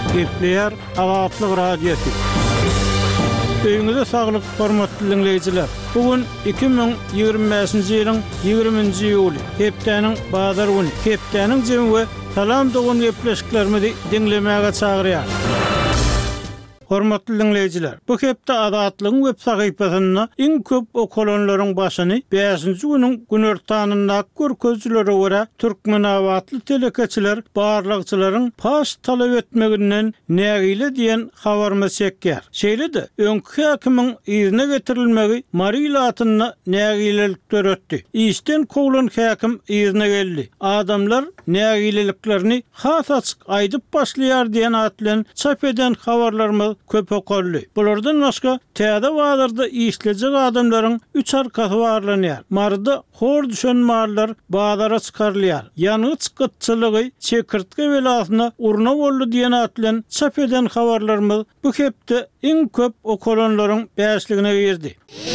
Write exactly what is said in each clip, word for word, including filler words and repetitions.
Gepler Azatlyk Radiosu. Öňüňizde saglyk hormatly dinleýijiler. Bugün iki bin ýygrimi beşinji ýylyň ýygrimiňji ýuly, hepdeniň bazar güni. Hepdeniň jemy salam dogun gepleşiklerimizi dinlemäge çagyrýar. Hormatly dinleýijiler, bu hepde Azatlygyň web sahypasyna iň köp okolonlaryň başyny beşinji güniň günortanyna görkezlere görä türkmenawatly telekeçiler barlykçylaryň paş talap etmeginden nägile diýen habarmy çekýär. Şeýle-de öňkü häkimiň ýerine getirilmegi marilatyna nägilelik töretdi. Işten kowulan häkim ýerine geldi. Adamlar nägileliklerini has açyk aýdyp başlaýar diýen atlan çap eden habarlarmy köp okolly. Bulardan başga täze wagtlarda işlejek adamlaryň üç arkasy barlanýar. Marda hor düşen mallar bazara çykarylýar. Ýanyç gytçylygy çekirtge belasyna urna boldy diýen atlan çap eden habarlarymyz bu hepde iň köp okolonlaryň bäşligine girdi.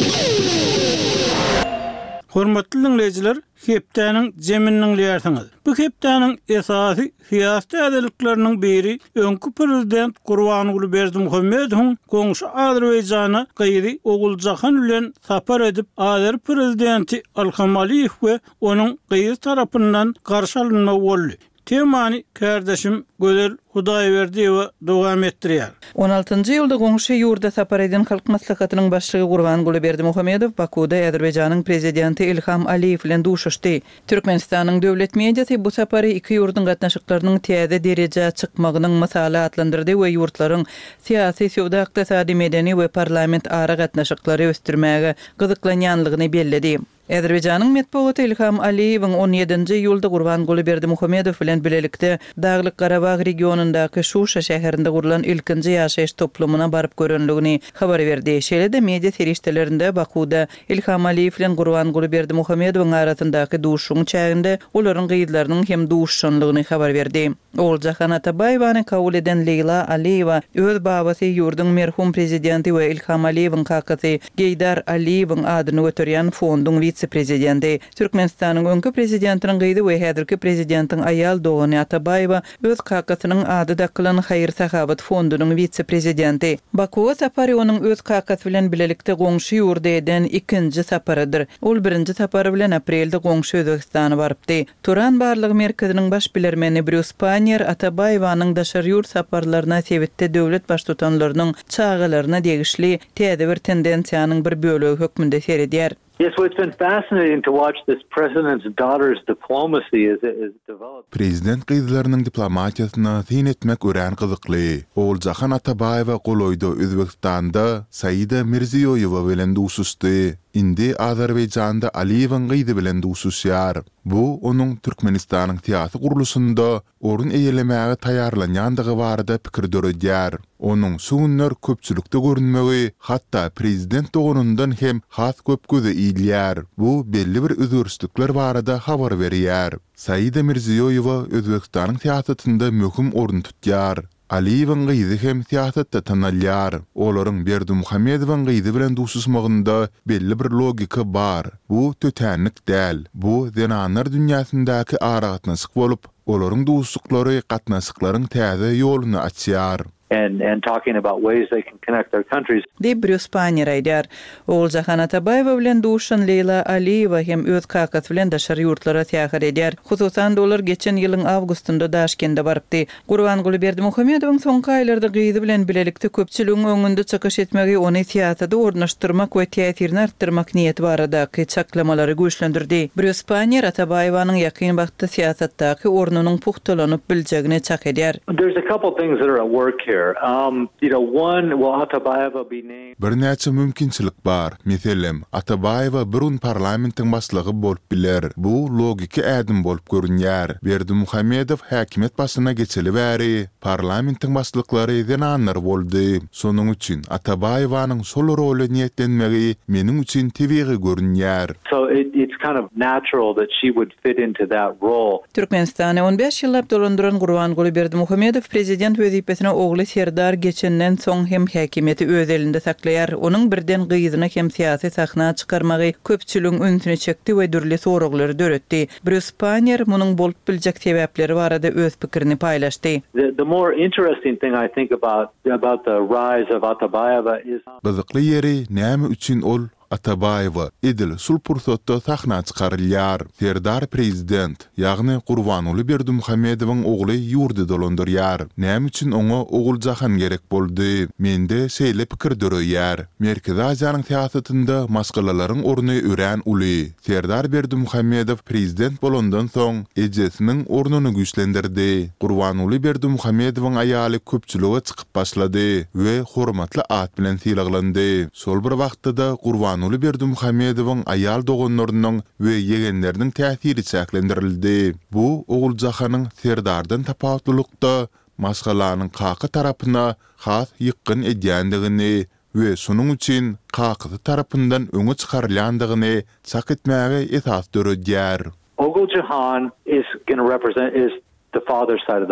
Hormatly dinleýijiler, hepdeniň jeminiň diýersiňiz. Bu hepdeniň esasy syýasy ädelikleriniň biri öňkü prezident Gurbanguly Berdimuhammedowyň goňşy Azerbaýjana gyýry Oguljahan bilen sapar edip Azer prezidenti Ilham Aliýew we onuň gyýry tarapyndan garşy alynmagy boldy. Temany kardeşim Gözel Hudaýberdiýew dowam etdirýär. on altyncı ýylda goňşy ýurda sapar eden halk maslahatynyň başlygy Gurbanguly Berdimuhammedow Bakuda Azerbaýjanyň prezidenti Ilham Aliýew bilen duşuşdy. Türkmenistanyň döwlet mediasy bu sapary iki ýurdun gatnaşyklarynyň täze derejä çykmagynyň mysaly atlandyrdy we ýurtlaryň syýasy, sowda, ykdysady, medeni we parlament ara gatnaşyklary ösdürmäge gyzyklanýanlygyny belledi. Azerbaýjanyň medeniýeti Ilham Aliýewiň on ýedinji ýylda Gurbanguly Berdimuhammedow bilen bilelikde Daglyk Garabag regionundaky Şuşa şäherinde gurulan ilkinji ýaşaýyş toplumuna baryp görenligini habar berdi. Şeýle-de media serişdelerinde Bakuda Ilham Aliýew bilen Gurbanguly Berdimuhammedowyň arasyndaky duşuň çäginde olaryň gyýdlarynyň hem duşanlygyny habar berdi. Oguljahan Atabaýewany kabul eden Leyla Aliýewa öz babasy ýurdun merhum prezidenti we Ilham Aliýewiň kakasy Geýdar Aliýewiň adyny götürýän fonduň vice-prezidenti. Türkmenistanyň öňkü prezidentiniň gyýdy we häzirki prezidentiň aýal Dogany Atabaýewa öz kakasynyň ady dakylan Haýyr Sahabat fondunyň vice-prezidenti. Bakuwa sapary onuň öz kakasy bilen bilelikde goňşy ýurda eden ikinji saparydyr. Ol birinji sapary bilen aprelde goňşy Özbekistana barypdy. Turan barlygy merkeziniň baş bilermeni Brüspanier Atabaýewanyň daşar ýurt saparlaryna sebitde döwlet baş tutanlarynyň çağalaryna degişli täze bir tendensiýanyň bir bölegi hökmünde seredýär. Yes, well, it's been fascinating to watch this president's daughter's diplomacy as it is developed. Prezident gyzlarynyň diplomatiýasyna syn etmek ören gyzykly. Oguljahan Atabaýewa goloýda Özbekistanda Saida Mirziýoýewa bilen duşuşdy. Indi Azerbaýjanda Aliýewiň gyýdy bilen duşuşýar. Bu onuň Türkmenistanyň syýasy gurulusynda orun eýelemäge taýarlanýandygy barada pikir döredýär. Onuň suňunlar köpçülükde görünmegi, hatda prezident dogunundan hem has köp göze iýilýär. Bu belli bir özgürçlikler barada habar berýär. Saida Mirziýoýewa Özbekistanyň syýasatynda möhüm orun tutýar. Aliýewiň gyýdy hem syýasatda tanalýar. Olaryň Berdimuhammedowyň gyýdy bilen duşuşmagynda belli bir logika bar. Bu tötänlik däl. Bu denanlar dünýäsyndaky aragatnaşyk bolup, olaryň duşuşyklary gatnaşyklaryň täze ýoluny açýar. And and talking about ways they can connect their countries. De Brüspanier aýdýar. Oguljahan Atabaýewa bilen duşan Leyla Aliýewa hem öz kakasy bilen daşary ýurtlara täýär edýär. Hususan dolar geçen ýylyň awgustunda Daşkende barypdy. Gurbanguly Berdimuhammedowyň soňky aýlarda gyýdy bilen bilelikde köpçüligiň öňünde çykyş etmegi ony syýasatda ornaşdyrmak we täsirini artdyrmak niýeti barada çaklamalary güýçlendirdi. Brüspanier Atabaýewanyň ýakyn wagtda syýasatdaky ornunyň puhtalanyp biljegine çak edýär. There's a couple things that are at work here. Um, you know, one, will Atabaýewa be named? Bir näçe mümkinçilik bar. Meselem, Atabaýewa burun parlamentiň başlygy bolup biler. Bu logika ädim bolup görünýär. Berdimuhammedow häkimet başyna geçeli bäri parlamentiň başlyklary denanlar boldy. Sonuň üçin Atabaýewanyň sol role niýetlenmegi meniň üçin tebigi görünýär. So it, it's kind of natural that she would fit into that role. Türkmenistany on beş ýyllap dolandyran Gurbanguly Berdimuhammedow prezident wezipesine ogly Serdar geçenden soň hem häkimeti öz elinde saklaýar. Onuň birden gyzyna hem syýasy sahna çykarmagy köpçüligiň öňüne çekdi we dürli soraglary döretdi. Bruce Panyer munyň bolup biljek sebäpleri barada öz pikirini paýlaşdy. The, the more interesting thing I think about about the rise of Atabayeva is Gyzykly ýeri näme üçin ol Atabayewa edil sul pursatda sahna çykarylýar. Serdar prezident, ýagny Gurbanuly Berdimuhammedowyň ogly ýurdy dolandyrýar. Näme üçin oňa oguljahan gerek boldy? Mende şeýle pikir döreýär. Merkezi Aziýanyň syýasatynda maskalalaryň orny ören uly. Serdar Berdimuhammedow prezident bolandan soň ejesiniň ornuny güýçlendirdi. Gurbanuly Berdimuhammedowyň aýaly köpçülige çykyp başlady we hormatly at bilen syýlaglandy. Sol bir wagtda Gurban Gurbanuly Berdimuhammedowyň aýal doganlarynyň we yegenleriniň täsiri çäklendirildi. Bu oguljakanyň Serdardan tapawatlykda maskalanyň kaky tarapyna has ýykyn edýändigini we şonuň üçin kaky tarapyndan öňe çykarylýandygyny çak etmäge esas döredýär. Oguljahan is going to represent is the father's side of the